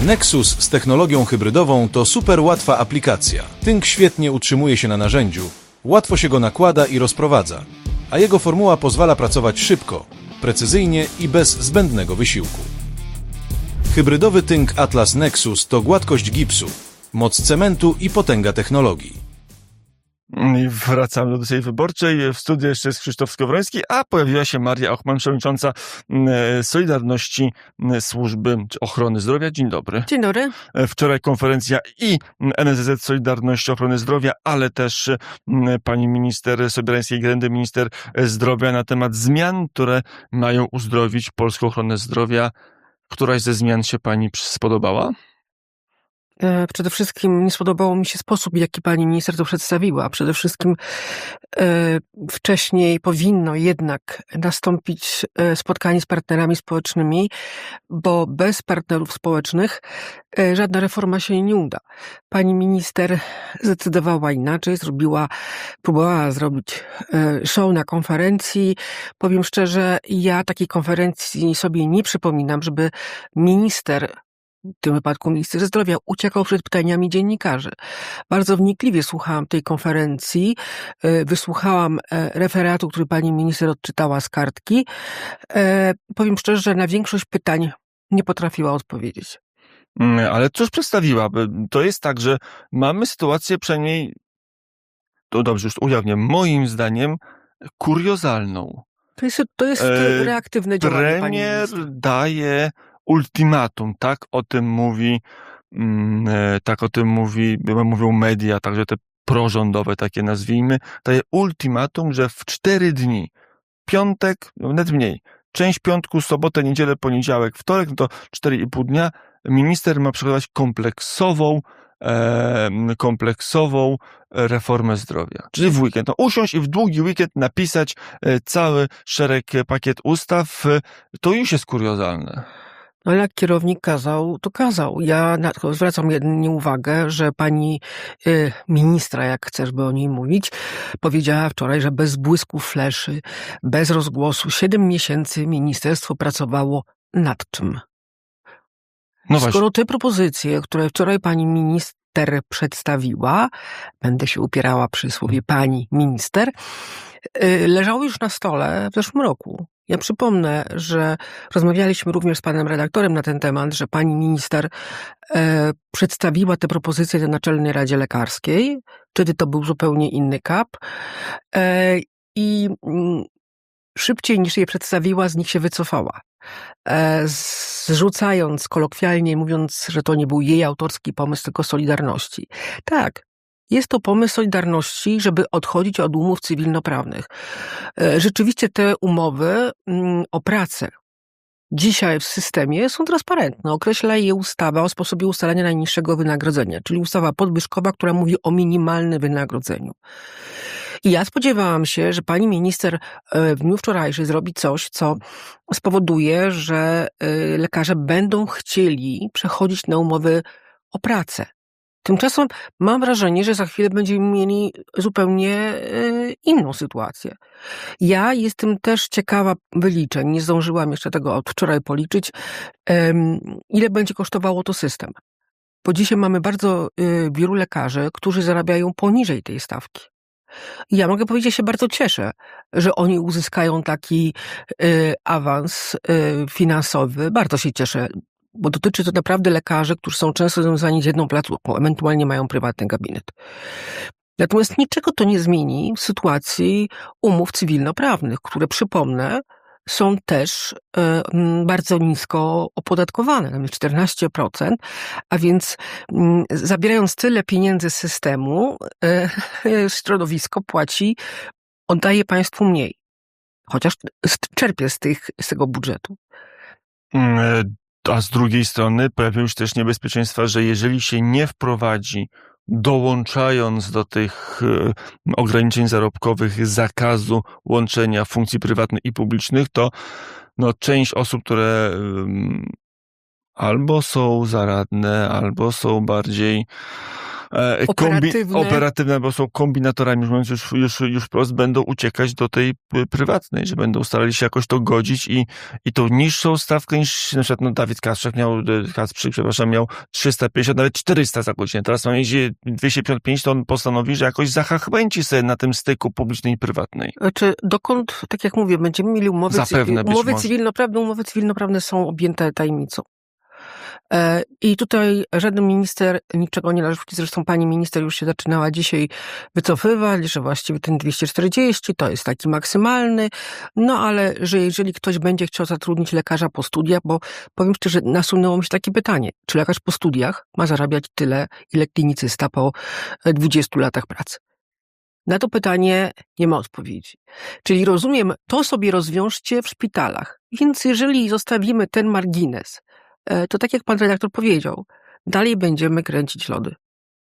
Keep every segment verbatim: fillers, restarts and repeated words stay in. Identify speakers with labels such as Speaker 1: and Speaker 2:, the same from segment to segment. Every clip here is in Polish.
Speaker 1: Nexus z technologią hybrydową to super łatwa aplikacja. Tynk świetnie utrzymuje się na narzędziu, łatwo się go nakłada i rozprowadza, a jego formuła pozwala pracować szybko, precyzyjnie i bez zbędnego wysiłku. Hybrydowy tynk Atlas Nexus to gładkość gipsu, moc cementu i potęga technologii.
Speaker 2: I wracamy do tej wyborczej. W studiu jeszcze jest Krzysztof Skowroński, a pojawiła się Maria Ochman, przewodnicząca Solidarności Służby Ochrony Zdrowia. Dzień dobry.
Speaker 3: Dzień dobry.
Speaker 2: Wczoraj konferencja i N S Z Solidarności Ochrony Zdrowia, ale też pani minister Sobierańskiej Grendy, minister zdrowia na temat zmian, które mają uzdrowić polską ochronę zdrowia. Któraś ze zmian się pani spodobała?
Speaker 3: Przede wszystkim nie spodobało mi się sposób, w jaki pani minister to przedstawiła. Przede wszystkim e, wcześniej powinno jednak nastąpić spotkanie z partnerami społecznymi, bo bez partnerów społecznych e, żadna reforma się nie uda. Pani minister zdecydowała inaczej, zrobiła, próbowała zrobić e, show na konferencji. Powiem szczerze, ja takiej konferencji sobie nie przypominam, żeby minister, w tym wypadku minister zdrowia, uciekał przed pytaniami dziennikarzy. Bardzo wnikliwie słuchałam tej konferencji, wysłuchałam referatu, który pani minister odczytała z kartki. Powiem szczerze, że na większość pytań nie potrafiła odpowiedzieć.
Speaker 2: Ale cóż przedstawiła? To jest tak, że mamy sytuację przynajmniej, to dobrze, już ujawnię, moim zdaniem kuriozalną.
Speaker 3: To jest, to jest e, reaktywne działanie pani minister.
Speaker 2: Premier daje ultimatum, tak o tym mówi, tak o tym mówi, mówią media, także te prorządowe, takie nazwijmy, daje ultimatum, że w cztery dni, piątek, nawet mniej, część piątku, sobotę, niedzielę, poniedziałek, wtorek, no to cztery i pół dnia, minister ma przygotować kompleksową, e, kompleksową reformę zdrowia. Czyli w weekend. No, usiąść i w długi weekend napisać e, cały szereg, pakiet ustaw, to już jest kuriozalne.
Speaker 3: No ale jak kierownik kazał, to kazał. Ja na, zwracam jedynie uwagę, że pani y, ministra, jak chcesz by o niej mówić, powiedziała wczoraj, że bez błysku fleszy, bez rozgłosu, siedem miesięcy ministerstwo pracowało nad czym? No Skoro właśnie. Te propozycje, które wczoraj pani minister przedstawiła, będę się upierała przy słowie pani minister, y, leżały już na stole w zeszłym roku. Ja przypomnę, że rozmawialiśmy również z panem redaktorem na ten temat, że pani minister e, przedstawiła te propozycje na Naczelnej Radzie Lekarskiej. Wtedy to był zupełnie inny kap. E, I m, szybciej niż je przedstawiła, z nich się wycofała. E, zrzucając, kolokwialnie mówiąc, że to nie był jej autorski pomysł, tylko Solidarności. Tak. Jest to pomysł Solidarności, żeby odchodzić od umów cywilnoprawnych. Rzeczywiście te umowy o pracę dzisiaj w systemie są transparentne. Określa je ustawa o sposobie ustalania najniższego wynagrodzenia, czyli ustawa podwyżkowa, która mówi o minimalnym wynagrodzeniu. I ja spodziewałam się, że pani minister w dniu wczorajszym zrobi coś, co spowoduje, że lekarze będą chcieli przechodzić na umowy o pracę. Tymczasem mam wrażenie, że za chwilę będziemy mieli zupełnie inną sytuację. Ja jestem też ciekawa wyliczeń, nie zdążyłam jeszcze tego od wczoraj policzyć, ile będzie kosztowało to system. Bo dzisiaj mamy bardzo wielu lekarzy, którzy zarabiają poniżej tej stawki. I ja mogę powiedzieć, że się bardzo cieszę, że oni uzyskają taki awans finansowy. Bardzo się cieszę. Bo dotyczy to naprawdę lekarzy, którzy są często związani z jedną placówką, ewentualnie mają prywatny gabinet. Natomiast niczego to nie zmieni w sytuacji umów cywilnoprawnych, które, przypomnę, są też e, bardzo nisko opodatkowane, nawet czternaście procent, a więc m, zabierając tyle pieniędzy z systemu, e, środowisko płaci, oddaje państwu mniej. Chociaż czerpie z, tych, z tego budżetu.
Speaker 2: A z drugiej strony pojawiają się też niebezpieczeństwa, że jeżeli się nie wprowadzi, dołączając do tych ograniczeń zarobkowych zakazu łączenia funkcji prywatnych i publicznych, to no, część osób, które albo są zaradne, albo są bardziej e, kombi-
Speaker 3: Operatywne.
Speaker 2: operatywne, bo są kombinatorami, mówiąc już, już, już wprost, będą uciekać do tej p- prywatnej, że będą starali się jakoś to godzić i, i tą niższą stawkę niż na przykład no, Dawid Kaszczak miał, Kacprzyk, przepraszam, miał trzysta pięćdziesiąt, nawet czterysta za godzinę. Teraz ma jeździ dwieście pięćdziesiąt pięć, to on postanowi, że jakoś zachachmęci sobie na tym styku publicznej i prywatnej.
Speaker 3: Znaczy, dokąd, tak jak mówię, będziemy mieli umowy,
Speaker 2: Zapewne
Speaker 3: cywi-
Speaker 2: być
Speaker 3: umowy
Speaker 2: może.
Speaker 3: cywilnoprawne, umowy cywilnoprawne są objęte tajemnicą. E, I tutaj żaden minister niczego nie narzuci. Zresztą pani minister już się zaczynała dzisiaj wycofywać, że właściwie ten dwieście czterdzieści to jest taki maksymalny. No ale, że jeżeli ktoś będzie chciał zatrudnić lekarza po studiach, bo powiem szczerze, nasunęło mi się takie pytanie, czy lekarz po studiach ma zarabiać tyle, ile klinicysta po dwudziestu latach pracy? Na to pytanie nie ma odpowiedzi. Czyli rozumiem, to sobie rozwiążcie w szpitalach. Więc jeżeli zostawimy ten margines, to tak jak pan redaktor powiedział, dalej będziemy kręcić lody.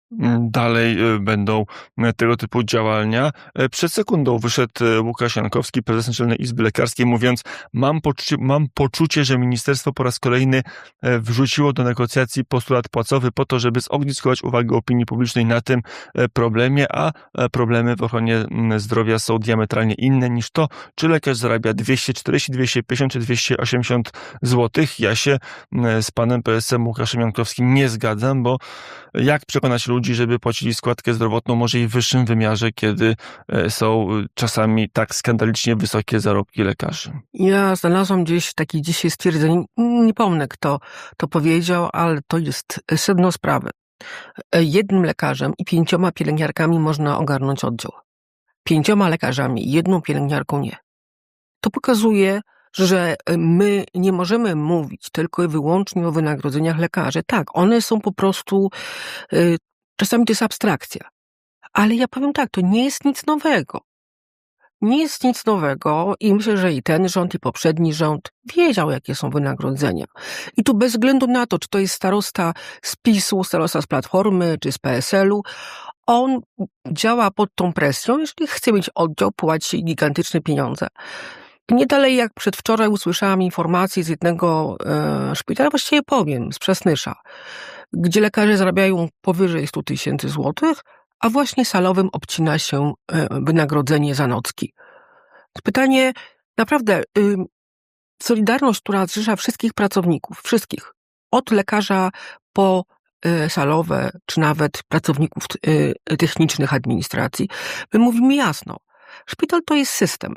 Speaker 2: Dalej e, będą e, tego typu działania. E, Przed sekundą wyszedł e, Łukasz Jankowski, prezes Naczelnej Izby Lekarskiej, mówiąc, mam poczucie, mam poczucie, że ministerstwo po raz kolejny e, wrzuciło do negocjacji postulat płacowy po to, żeby zogniskować uwagę opinii publicznej na tym e, problemie, a e, problemy w ochronie m, zdrowia są diametralnie inne niż to, czy lekarz zarabia dwieście czterdzieści, dwieście pięćdziesiąt czy dwieście osiemdziesiąt złotych. Ja się m, z panem prezesem Łukaszem Jankowskim nie zgadzam, bo jak przekonać ludzi, żeby płacili składkę zdrowotną może i w wyższym wymiarze, kiedy są czasami tak skandalicznie wysokie zarobki lekarzy?
Speaker 3: Ja znalazłam gdzieś takie dzisiaj stwierdzenie, nie pomnę kto to powiedział, ale to jest sedno sprawy. Jednym lekarzem i pięcioma pielęgniarkami można ogarnąć oddział. Pięcioma lekarzami i jedną pielęgniarką nie. To pokazuje, że my nie możemy mówić tylko i wyłącznie o wynagrodzeniach lekarzy. Tak, one są po prostu, y, czasami to jest abstrakcja. Ale ja powiem tak, to nie jest nic nowego. Nie jest nic nowego i myślę, że i ten rząd, i poprzedni rząd wiedział, jakie są wynagrodzenia. I tu bez względu na to, czy to jest starosta z PiSu, starosta z Platformy, czy z P S L u, on działa pod tą presją. Jeżeli chce mieć oddział, płaci gigantyczne pieniądze. Nie dalej jak przedwczoraj usłyszałam informację z jednego e, szpitala, właściwie powiem, z Przasnysza, gdzie lekarze zarabiają powyżej stu tysięcy złotych, a właśnie salowym obcina się e, wynagrodzenie za nocki. Pytanie, naprawdę, y, solidarność, która zrzesza wszystkich pracowników, wszystkich, od lekarza po y, salowe, czy nawet pracowników y, technicznych administracji, my mówimy jasno, szpital to jest system.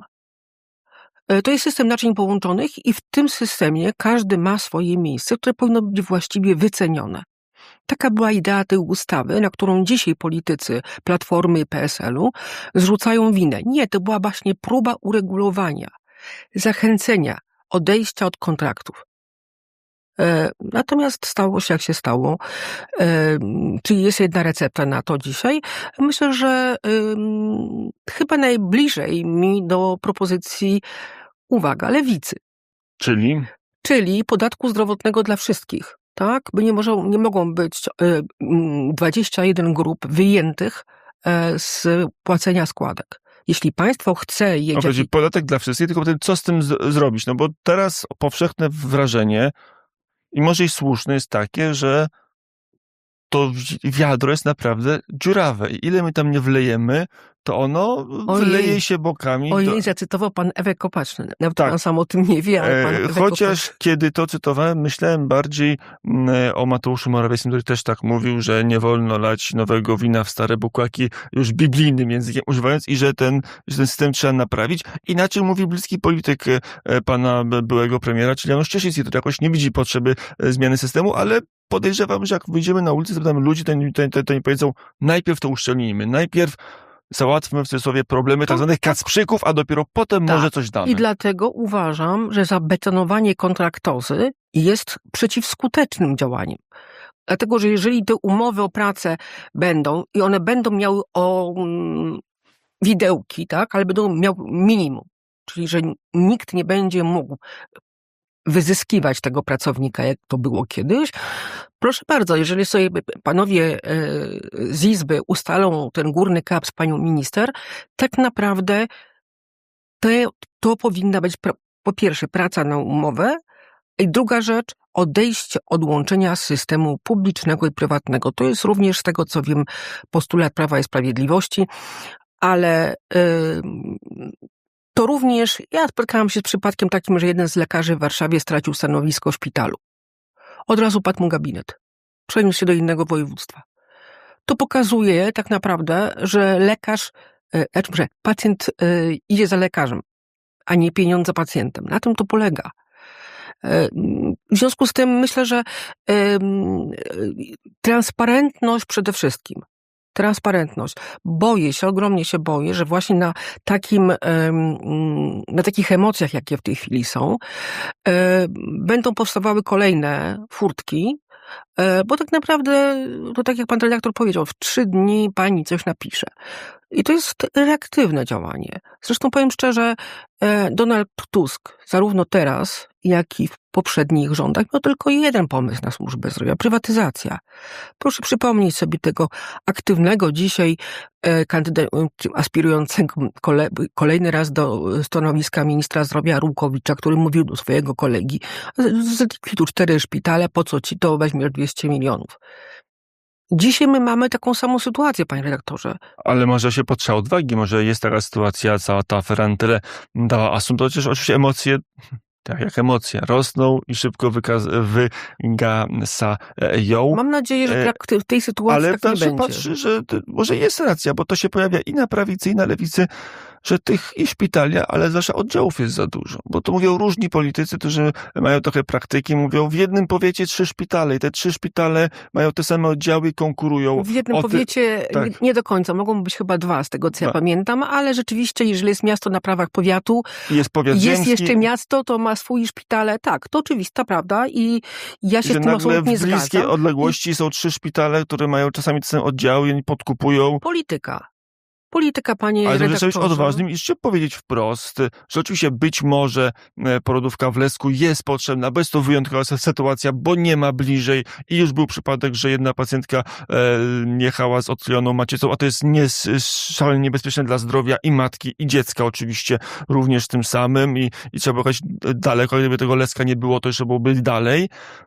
Speaker 3: To jest system naczyń połączonych i w tym systemie każdy ma swoje miejsce, które powinno być właściwie wycenione. Taka była idea tej ustawy, na którą dzisiaj politycy Platformy i P S L u zrzucają winę. Nie, to była właśnie próba uregulowania, zachęcenia, odejścia od kontraktów. E, natomiast stało się jak się stało. E, czyli jest jedna recepta na to dzisiaj? Myślę, że e, chyba najbliżej mi do propozycji, uwaga, lewicy.
Speaker 2: Czyli?
Speaker 3: Czyli podatku zdrowotnego dla wszystkich. Tak? By nie, może, nie mogą być e, dwadzieścia jeden grup wyjętych e, z płacenia składek. Jeśli państwo chce... Je,
Speaker 2: no, chodzi podatek dla wszystkich, tylko potem co z tym z- zrobić? No bo teraz powszechne wrażenie, i może i słuszne, jest takie, że to wiadro jest naprawdę dziurawe i ile my tam nie wlejemy, to ono
Speaker 3: Ojej.
Speaker 2: wleje się bokami.
Speaker 3: Ojej,
Speaker 2: do...
Speaker 3: zacytował pan Ewę Kopacz. Nawet
Speaker 2: Tak.
Speaker 3: pan sam o tym nie wie, ale pan Ewę
Speaker 2: Chociaż
Speaker 3: Kopacz...
Speaker 2: kiedy to cytowałem, myślałem bardziej mm, o Mateuszu Morawieckim, który też tak mówił, że nie wolno lać nowego wina w stare bukłaki, już biblijnym językiem używając, i że ten, że ten system trzeba naprawić. Inaczej mówi bliski polityk e, pana byłego premiera, czyli Janusz Cieszyński, który jakoś nie widzi potrzeby e, zmiany systemu, ale podejrzewam, że jak wyjdziemy na ulicę, zapytamy ludzi, to, to, to, to nie powiedzą, najpierw to uszczelnijmy, najpierw załatwmy w cudzysłowie problemy tak zwanych kacprzyków, a dopiero potem
Speaker 3: Tak.
Speaker 2: może coś damy.
Speaker 3: I dlatego uważam, że zabetonowanie kontraktozy jest przeciwskutecznym działaniem. Dlatego, że jeżeli te umowy o pracę będą i one będą miały o mm, widełki, tak, ale będą miały minimum, czyli że nikt nie będzie mógł wyzyskiwać tego pracownika, jak to było kiedyś. Proszę bardzo, jeżeli sobie panowie z Izby ustalą ten górny kap z panią minister, tak naprawdę te, to powinna być po pierwsze praca na umowę i druga rzecz odejście od łączenia systemu publicznego i prywatnego. To jest również, z tego co wiem, postulat Prawa i Sprawiedliwości, ale yy, to również, ja spotkałam się z przypadkiem takim, że jeden z lekarzy w Warszawie stracił stanowisko w szpitalu. Od razu padł mu gabinet. Przeniósł się do innego województwa. To pokazuje tak naprawdę, że lekarz, znaczy, że pacjent y, idzie za lekarzem, a nie pieniądze za pacjentem. Na tym to polega. Y, w związku z tym myślę, że y, y, transparentność przede wszystkim. Transparentność. Boję się, ogromnie się boję, że właśnie na takim, na takich emocjach, jakie w tej chwili są, będą powstawały kolejne furtki, bo tak naprawdę, to tak jak pan redaktor powiedział, w trzy dni pani coś napisze. I to jest reaktywne działanie. Zresztą powiem szczerze, Donald Tusk, zarówno teraz, jak i w poprzednich rządach, miał tylko jeden pomysł na służbę zdrowia. Prywatyzacja. Proszę przypomnieć sobie tego aktywnego dzisiaj kandyda- aspirującego kole- kolejny raz do stanowiska ministra zdrowia Arłukowicza, który mówił do swojego kolegi: zlikwiduj cztery szpitale, po co ci to, weźmiesz dwieście milionów. Dzisiaj my mamy taką samą sytuację, panie redaktorze.
Speaker 2: Ale może się potrzeba odwagi, może jest taka sytuacja, cała ta afera na tyle dała asum, to chociaż oczywiście emocje, tak jak emocje, rosną i szybko wykaz- wygasają.
Speaker 3: Mam nadzieję, że tak w tej sytuacji
Speaker 2: ale
Speaker 3: tak nie będzie.
Speaker 2: patrzy, że to, może jest racja, bo to się pojawia i na prawicy, i na lewicy, że tych i szpitali, ale zwłaszcza oddziałów jest za dużo. Bo to mówią różni politycy, którzy mają trochę praktyki, mówią w jednym powiecie trzy szpitale i te trzy szpitale mają te same oddziały i konkurują.
Speaker 3: W jednym
Speaker 2: ty...
Speaker 3: powiecie
Speaker 2: tak.
Speaker 3: nie, nie do końca, mogą być chyba dwa, z tego co ja
Speaker 2: Dwa.
Speaker 3: pamiętam, ale rzeczywiście, jeżeli jest miasto na prawach powiatu,
Speaker 2: jest powiat
Speaker 3: jest
Speaker 2: ziemski,
Speaker 3: jeszcze miasto, to ma swój szpitale. Tak, to oczywista prawda i ja się
Speaker 2: że
Speaker 3: z tym
Speaker 2: nagle
Speaker 3: absolutnie
Speaker 2: w bliskiej
Speaker 3: zgadzam.
Speaker 2: odległości są trzy szpitale, które mają czasami te same oddziały i oni podkupują.
Speaker 3: Polityka. Polityka, panie
Speaker 2: Ale to
Speaker 3: redaktorze.
Speaker 2: trzeba być odważnym i jeszcze powiedzieć wprost, że oczywiście być może porodówka w Lesku jest potrzebna, bo jest to wyjątkowa sytuacja, bo nie ma bliżej i już był przypadek, że jedna pacjentka e, jechała z odklejoną maciecą, a to jest nie, szalenie niebezpieczne dla zdrowia i matki, i dziecka oczywiście również tym samym i, i trzeba jechać daleko, gdyby tego Leska nie było, to jeszcze byłoby dalej,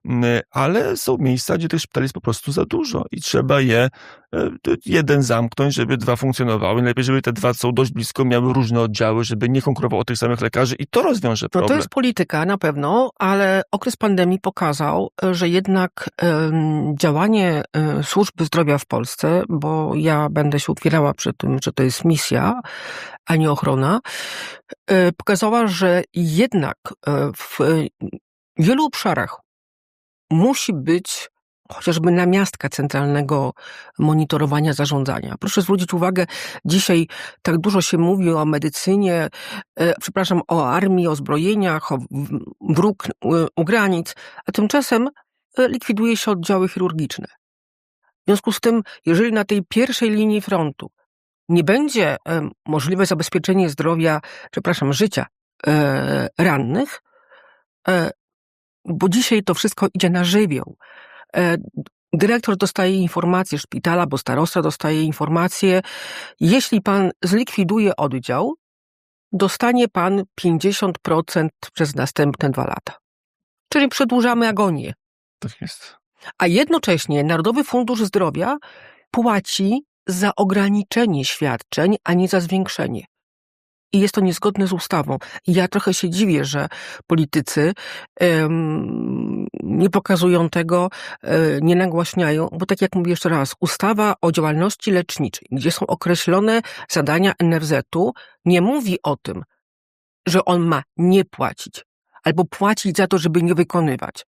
Speaker 2: ale są miejsca, gdzie tych szpitali jest po prostu za dużo i trzeba je jeden zamknąć, żeby dwa funkcjonowały. Najlepiej, żeby te dwa, co są dość blisko, miały różne oddziały, żeby nie konkurowało o tych samych lekarzy i to rozwiąże problem.
Speaker 3: No to jest polityka na pewno, ale okres pandemii pokazał, że jednak um, działanie um, służby zdrowia w Polsce, bo ja będę się utwierała przy tym, że to jest misja, a nie ochrona, um, pokazała, że jednak um, w wielu obszarach musi być chociażby namiastka centralnego monitorowania, zarządzania. Proszę zwrócić uwagę, dzisiaj tak dużo się mówi o medycynie, e, przepraszam, o armii, o zbrojeniach, o wróg e, u granic, a tymczasem e, likwiduje się oddziały chirurgiczne. W związku z tym, jeżeli na tej pierwszej linii frontu nie będzie e, możliwe zabezpieczenie zdrowia, przepraszam, życia e, rannych, e, bo dzisiaj to wszystko idzie na żywioł. Dyrektor dostaje informację szpitala, bo starosta dostaje informację. Jeśli pan zlikwiduje oddział, dostanie pan pięćdziesiąt procent przez następne dwa lata. Czyli przedłużamy agonię.
Speaker 2: Tak jest.
Speaker 3: A jednocześnie Narodowy Fundusz Zdrowia płaci za ograniczenie świadczeń, a nie za zwiększenie. I jest to niezgodne z ustawą. I ja trochę się dziwię, że politycy um, nie pokazują tego, um, nie nagłaśniają, bo tak jak mówię jeszcze raz, ustawa o działalności leczniczej, gdzie są określone zadania N F Z-u, nie mówi o tym, że on ma nie płacić, albo płacić za to, żeby nie wykonywać.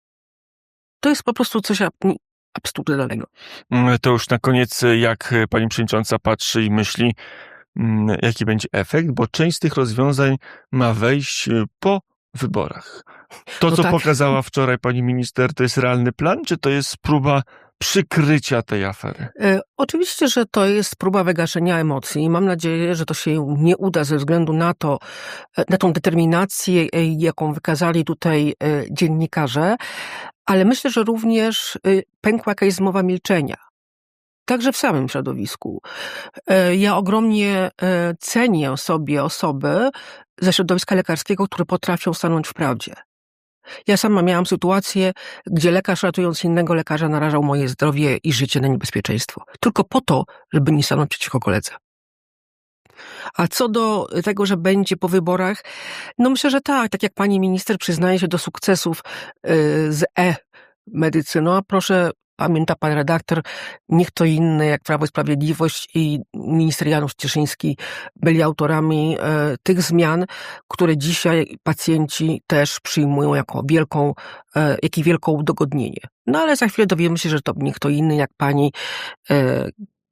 Speaker 3: To jest po prostu coś absurdalnego.
Speaker 2: To już na koniec, jak pani przewodnicząca patrzy i myśli, jaki będzie efekt, bo część z tych rozwiązań ma wejść po wyborach. To,
Speaker 3: no
Speaker 2: co
Speaker 3: tak.
Speaker 2: pokazała wczoraj pani minister, to jest realny plan, czy to jest próba przykrycia tej afery?
Speaker 3: E, oczywiście, że to jest próba wygaszenia emocji i mam nadzieję, że to się nie uda ze względu na to, na tą determinację, jaką wykazali tutaj dziennikarze, ale myślę, że również pękła jakaś zmowa milczenia. Także w samym środowisku. Ja ogromnie cenię sobie osoby ze środowiska lekarskiego, które potrafią stanąć w prawdzie. Ja sama miałam sytuację, gdzie lekarz ratując innego lekarza narażał moje zdrowie i życie na niebezpieczeństwo. Tylko po to, żeby nie stanąć przeciwko koledze. A co do tego, że będzie po wyborach, no myślę, że tak. Tak jak pani minister przyznaje się do sukcesów z e-medycyną, a proszę, pamięta pan redaktor, niech to inny jak Prawo i Sprawiedliwość i minister Janusz Cieszyński byli autorami e, tych zmian, które dzisiaj pacjenci też przyjmują jako wielką, e, jak i wielką udogodnienie. No ale za chwilę dowiemy się, że to niech to inny jak pani e,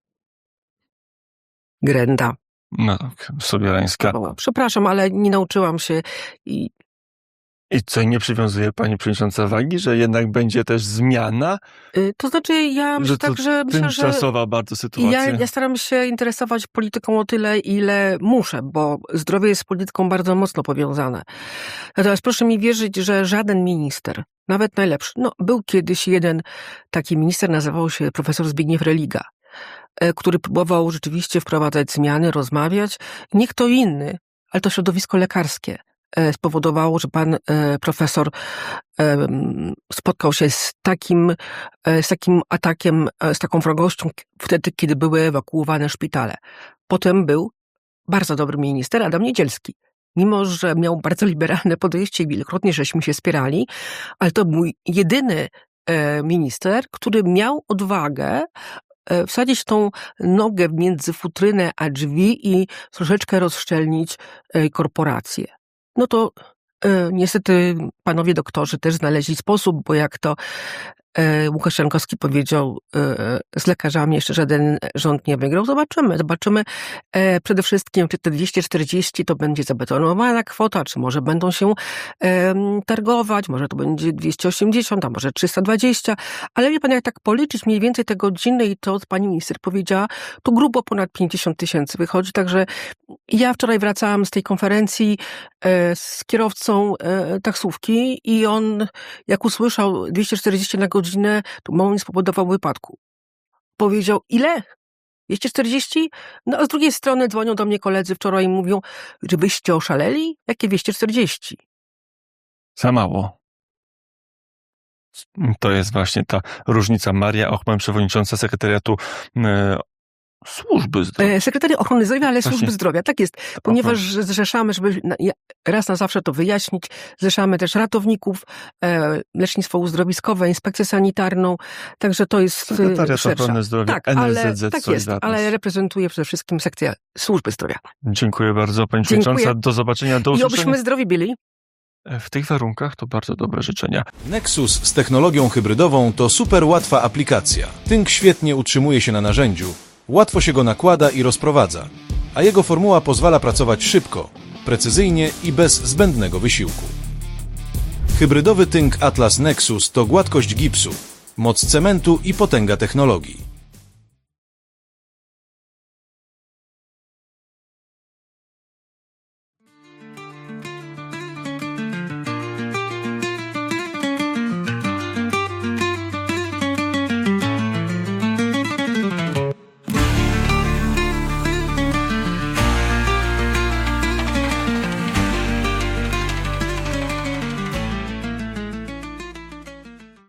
Speaker 3: Grenda.
Speaker 2: No tak, Sobierańska.
Speaker 3: O, przepraszam, ale nie nauczyłam się i
Speaker 2: I co, nie przywiązuje pani przewodnicząca wagi, że jednak będzie też zmiana?
Speaker 3: y, to znaczy ja myślę
Speaker 2: Że to
Speaker 3: tak, że myślę, że
Speaker 2: tymczasowa bardzo sytuacja.
Speaker 3: ja, ja staram się interesować polityką o tyle, ile muszę, bo zdrowie jest z polityką bardzo mocno powiązane. Natomiast proszę mi wierzyć, że żaden minister, nawet najlepszy, no był kiedyś jeden taki minister, nazywał się profesor Zbigniew Religa, e, który próbował rzeczywiście wprowadzać zmiany, rozmawiać. Niech to inny, ale to środowisko lekarskie e, spowodowało, że pan e, profesor e, spotkał się z takim, e, z takim atakiem, e, z taką wrogością wtedy, kiedy były ewakuowane szpitale. Potem był bardzo dobry minister Adam Niedzielski. Mimo że miał bardzo liberalne podejście i wielokrotnie żeśmy się spierali, ale to był jedyny e, minister, który miał odwagę e, wsadzić tą nogę między futrynę a drzwi i troszeczkę rozszczelnić e, korporacje. No to e, niestety panowie doktorzy też znaleźli sposób, bo jak to e, Łukasz Jankowski powiedział, e, z lekarzami jeszcze żaden rząd nie wygrał. Zobaczymy. Zobaczymy e, przede wszystkim, czy te dwieście czterdzieści to będzie zabetonowana kwota, czy może będą się e, targować, może to będzie dwieście osiemdziesiąt, a może trzysta dwadzieścia, ale wie pan, jak tak policzyć mniej więcej te godziny i to, co pani minister powiedziała, to grubo ponad pięćdziesiąt tysięcy wychodzi, także ja wczoraj wracałam z tej konferencji e, z kierowcą e, taksówki i on, jak usłyszał dwieście czterdzieści na godzinę, to mało nie spowodował wypadku. Powiedział, ile? dwieście czterdzieści? No a z drugiej strony dzwonią do mnie koledzy wczoraj i mówią, że wyście oszaleli? Jakie dwieście czterdzieści?
Speaker 2: Za mało. To jest właśnie ta różnica. Maria Ochman, przewodnicząca sekretariatu e, Służby Zdrowia.
Speaker 3: Sekretariat Ochrony Zdrowia, ale
Speaker 2: Właśnie.
Speaker 3: Służby Zdrowia. Tak jest, ponieważ zrzeszamy, żeby raz na zawsze to wyjaśnić, zrzeszamy też ratowników, lecznictwo uzdrowiskowe, inspekcję sanitarną, także to jest
Speaker 2: Sekretariat
Speaker 3: szersza.
Speaker 2: Ochrony Zdrowia,
Speaker 3: tak,
Speaker 2: N S
Speaker 3: ale,
Speaker 2: Z Z,
Speaker 3: tak jest,
Speaker 2: Solidarność.
Speaker 3: ale reprezentuje przede wszystkim sekcję Służby Zdrowia.
Speaker 2: Dziękuję bardzo, pani
Speaker 3: Dziękuję.
Speaker 2: przewodnicząca. Do zobaczenia, do
Speaker 3: I
Speaker 2: usłyszenia.
Speaker 3: obyśmy zdrowi byli.
Speaker 2: W tych warunkach to bardzo dobre życzenia.
Speaker 1: Nexus z technologią hybrydową to super łatwa aplikacja. Tynk świetnie utrzymuje się na narzędziu, łatwo się go nakłada i rozprowadza, a jego formuła pozwala pracować szybko, precyzyjnie i bez zbędnego wysiłku. Hybrydowy tynk Atlas Nexus to gładkość gipsu, moc cementu i potęga technologii.